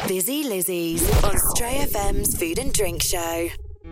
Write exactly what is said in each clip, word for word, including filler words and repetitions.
Busy Lizzie's on Stray F M's Food and Drink Show.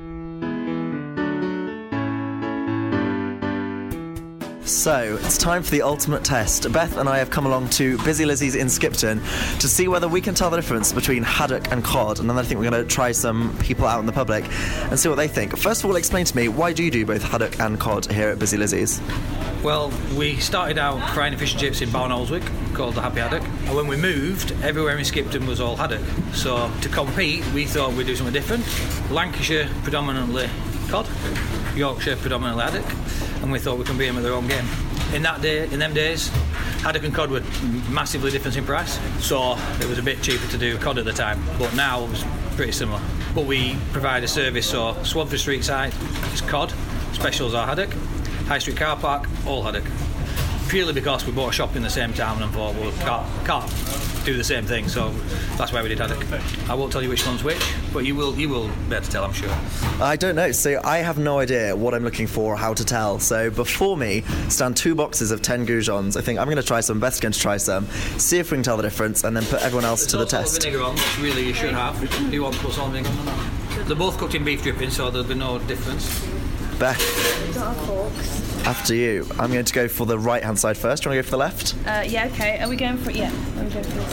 So, it's time for the ultimate test. Beth and I have come along to Busy Lizzie's in Skipton to see whether we can tell the difference between haddock and cod, and then I think we're going to try some people out in the public and see what they think. First of all, explain to me, why do you do both haddock and cod here at Busy Lizzie's? Well, we started out frying fish and chips in Barnoldswick, called the Happy Haddock, and when we moved, everywhere in Skipton was all haddock. So, to compete, we thought we'd do something different. Lancashire, predominantly cod, Yorkshire, predominantly haddock, and we thought we can beat them at their own game. In that day, in them days, haddock and cod were massively different in price, so it was a bit cheaper to do cod at the time, but now it was pretty similar. But we provide a service, so Swadford Street side is cod, specials are haddock, High Street car park, all haddock. Purely because we bought a shop in the same town and thought, well, can't, can't do the same thing, so that's why we did haddock. I won't tell you which one's which, but you will you will be able to tell, I'm sure. I don't know, so I have no idea what I'm looking for or how to tell. So before me stand two boxes of ten goujons. I think I'm going to try some, Beth's going to try some, see if we can tell the difference, and then put everyone else There's to the also test. Vinegar on, which really you should have. Do you want to put salt and vinegar on? They're both cooked in beef dripping, so there'll be no difference. Beth, Got our forks. after you. I'm going to go for the right-hand side first. Do you want to go for the left? Uh, yeah, okay. Are we going for it? Yeah, I'm going for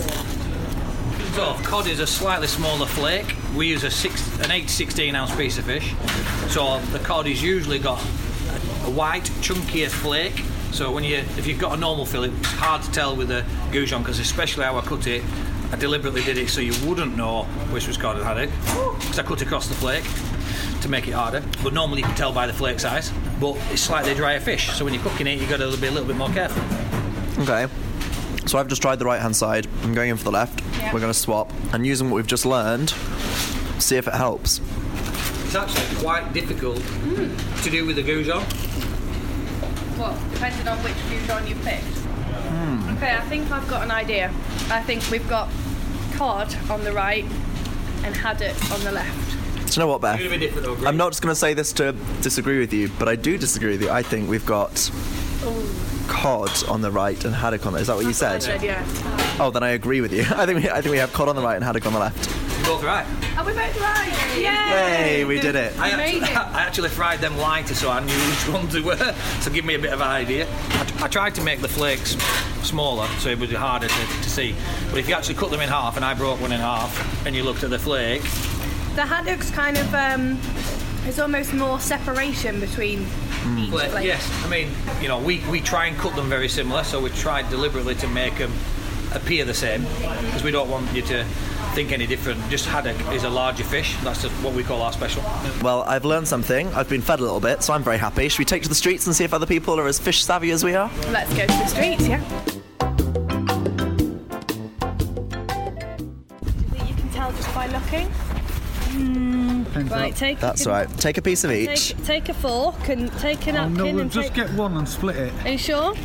this. So, cod is a slightly smaller flake. We use a six, an eight to sixteen ounce piece of fish. So the cod is usually got a, a white, chunkier flake. So when you, if you've got a normal fillet, it's hard to tell with a goujon, because especially how I cut it, I deliberately did it so you wouldn't know which was cod and haddock, because I cut across the flake to make it harder. But normally you can tell by the flake size. But it's slightly drier fish, so when you're cooking it, you've got to be a little bit more careful. Okay. So I've just tried the right-hand side. I'm going in for the left. Yeah. We're going to swap. And using what we've just learned, see if it helps. It's actually quite difficult mm. to do with the goujon. What? Depending on which goujon you picked? Mm. Okay, I think I've got an idea. I think we've got cod on the right and haddock on the left. Do you know what, Beth? It's gonna be different, though, I'm not just going to say this to disagree with you, but I do disagree with you. I think we've got Ooh. cod on the right and haddock on the... Is that what you said? I said, yeah. Oh, then I agree with you. I think we, I think we have cod on the right and haddock on the left. You're both right. Are we both right? Yay! Hey, we did it. I actually, Amazing. I actually fried them lighter so I knew which ones they were, so give me a bit of an idea. I, I tried to make the flakes smaller so it would be harder to, to see. But if you actually cut them in half, and I broke one in half, and you looked at the flake... The haddock's kind of, um, there's almost more separation between each Flake, flake. yes, I mean, you know, we, we try and cut them very similar, so we tried deliberately to make them appear the same, because we don't want you to think any different. Just haddock is a larger fish. That's just what we call our special. Well, I've learned something. I've been fed a little bit, so I'm very happy. Should we take to the streets and see if other people are as fish savvy as we are? Let's go to the streets, yeah. Do you think you can tell just by looking? Mm, right, take. That's can, right. Take a piece of each. Take, take a fork and take a Oh, napkin no, we'll and just take... get one and split it. Are you sure?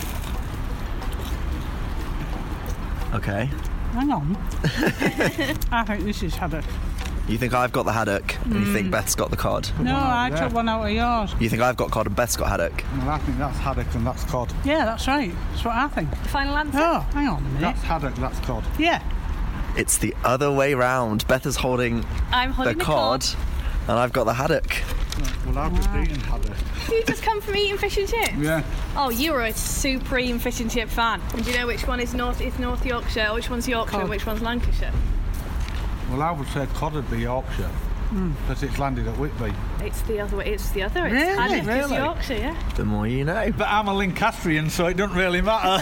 Okay. Hang on. I think this is haddock. You think I've got the haddock, and you think Beth's got the cod? No, I there. took one out of yours. You think I've got cod and Beth's got haddock? Well, I think that's haddock and that's cod. Yeah, that's right. That's what I think. Final answer? Oh, hang on a minute. That's haddock, that's cod. Yeah. It's the other way round. Beth is holding I'm the holding the cod, and I've got the haddock. Well, I've just eaten haddock. You just come from eating fish and chips? Yeah. Oh, you're a supreme fish and chip fan. And do you know which one is North is North Yorkshire, which one's Yorkshire, Cod. and which one's Lancashire? Well, I would say cod would be Yorkshire. Because it's landed at Whitby. It's the other way. It's the other. It's Really? haddock is Really? Yorkshire, yeah. The more you know. But I'm a Lancastrian, so it doesn't really matter.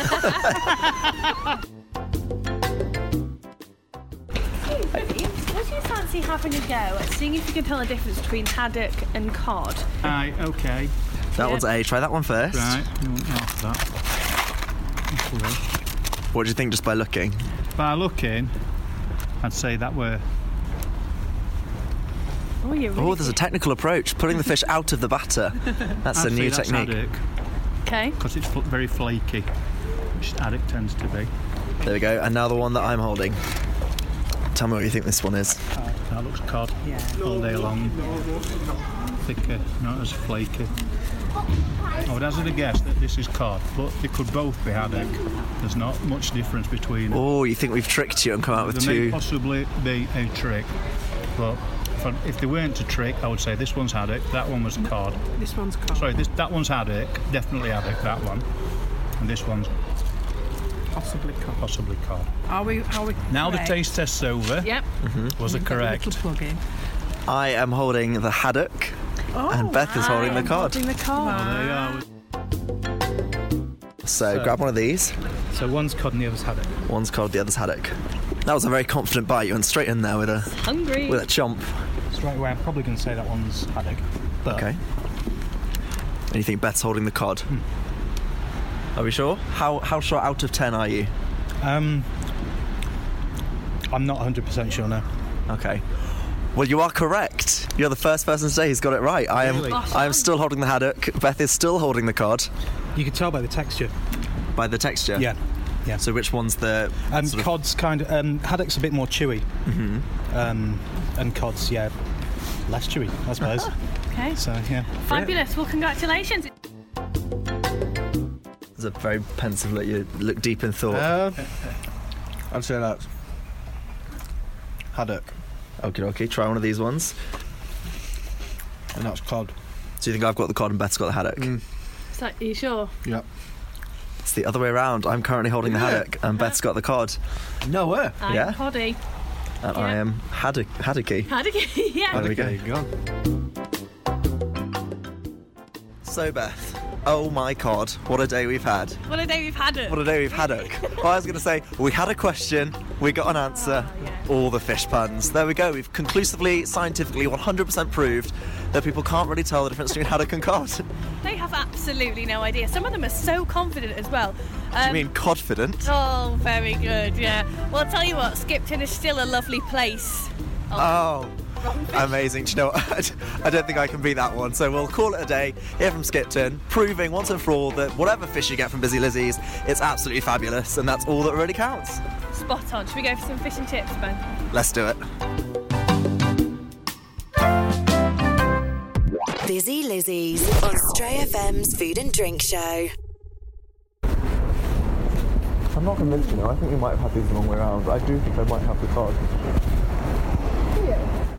Would you fancy having a go at seeing if you can tell the difference between haddock and cod? Right, okay. That one's A. Try that one first. Right, you want half that. What do you think just by looking? By looking, I'd say that were... Oh, you're really Oh, there's a technical approach. Pulling the fish out of the batter. That's I'd a new say that's technique. haddock, okay. because it's fl- very flaky, which haddock tends to be. There we go. And now the one that I'm holding. Tell me what you think this one is. Uh, That looks cod Yeah. all day long. Thicker, not as flaky. I would hazard a guess that this is cod, but they could both be haddock. There's not much difference between them. Oh, you think we've tricked you and come out with There may two? possibly be a trick, but if, I, if they weren't a trick, I would say this one's haddock, that one was cod. This one's cod. Sorry, this, that one's haddock, definitely haddock, that one. And this one's Possibly cod. possibly cod. Are we? Are we? Now the correct? taste test's over. Yep. Was it Get the correct? little plug in. I am holding the haddock, Oh, and Beth is holding the I'm cod. holding the cod. Well, there you are. So So- grab one of these. So one's cod and the other's haddock. One's cod, the other's haddock. That was a very confident bite. You went straight in there with a Hungry. with a chomp. Straight away, I'm probably going to say that one's haddock. But Okay. And you think Beth's holding the cod? Are we sure? How how sure out of ten are you? Um, I'm not one hundred percent sure now. Okay. Well, you are correct. You're the first person today who's got it right. I am Really? I am still holding the haddock. Beth is still holding the cod You can tell by the texture. by the texture. Yeah. Yeah. So which one's the Um, sort of- cod's kind of um, haddock's a bit more chewy, Mhm. um, and cod's yeah less chewy, I suppose. Okay. So yeah. Fabulous. Well, congratulations. There's a very pensive look. You look deep in thought. Uh, I'd say that's haddock, Okay, okay. Try one of these ones. and that's cod. So you think I've got the cod and Beth's got the haddock? Mm. So, are you sure? Yep. It's the other way around. I'm currently holding the Yeah. haddock and Beth's got the cod. No way. I'm Yeah? Coddy. And Yeah. I am haddock haddocky. Haddock. Yeah. There we go. There you go. So Beth, oh my cod, what a day we've had. What a day we've had it. What a day we've haddock. Well, I was going to say, we had a question, we got an answer, all the fish puns. There we go, we've conclusively, scientifically, one hundred percent proved that people can't really tell the difference between haddock and cod. Do They have absolutely no idea. Some of them are so confident as well. Um, you mean confident? Oh, very good, yeah. Well, I'll tell you what, Skipton is still a lovely place. Oh, wrong fish. amazing. Do you know what? I don't think I can beat that one. So we'll call it a day here from Skipton, proving once and for all that whatever fish you get from Busy Lizzie's, it's absolutely fabulous, and that's all that really counts. Spot on. Should we go for some fish and chips, Ben? Let's do it. Busy Lizzie's on Stray F M's Food and Drink Show. I'm not convinced, you know. I think we might have had these the wrong way around, but I do think I might have the cod.